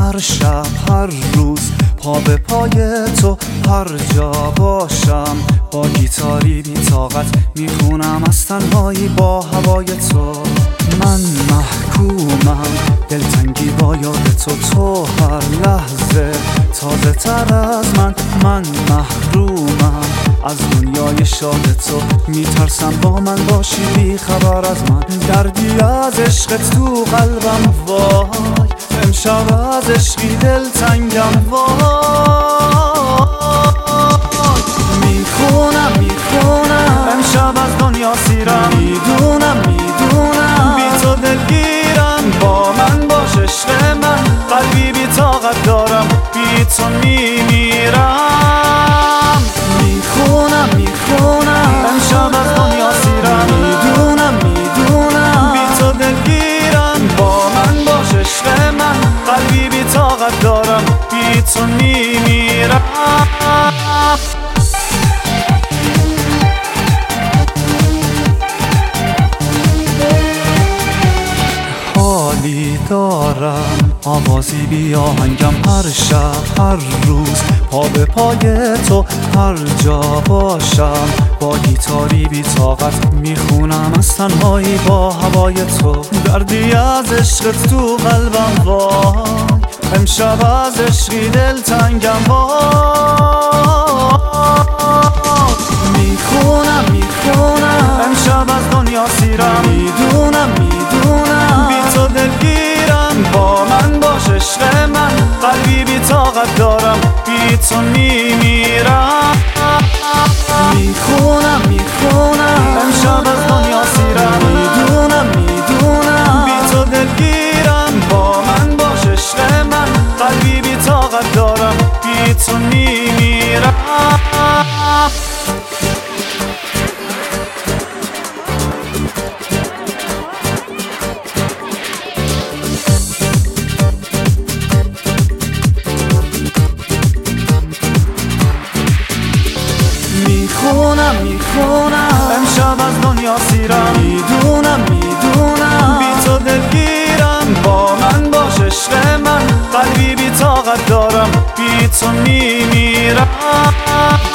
هر شب هر روز پا به پای تو، هر جا باشم با گیتاری بی طاقت میخونم از تنهایی با هوای تو. من محکومم دلتنگی با یاد تو هر لحظه تازه تر از من محرومم از دنیای شاد تو. میترسم با من باشی بی خبر از من، دردی از عشقت تو قلبم وای، امشب از عشقی دلتنگم وای. میخونم امشب از دنیا سیرم، میدونم بی تو دلگیرم. با من باش عشق من، قلبی بی طاقت دارم، بی تو میمیرم. میخونم امشب از دنیا سیرم، میدونم بی تو دلگیرم. با من باش عشق من، قلبی بی طاقت دارم، بی تو میمیرم. حالی دارم آوازی بی آهنگم، هر شب هر روز پا به پای تو، هر جا باشم با گیتاری بی طاقت میخونم از تنهایی با هوای تو. دردی از عشقت تو قلبم وای، امشب از عشقی دلتنگم وای. میخونم امشب از دنیا سیرم، میدونم بی تو دلگیرم. با من باش عشق من، قلبی بی طاقت دارم، بی تو میمیرم. میخونم امشب از دنیا سیرم، میدونم بی تو دلگیرم. با من باش عشق من، قلبی بی طاقت دارم، بی تو میمیرم. میخونم امشب از دنیا سیرم، میدونم بی تو دلگیرم. با من باش عشق من، قلبی بی طاقت دارم، بی تو میمیرم.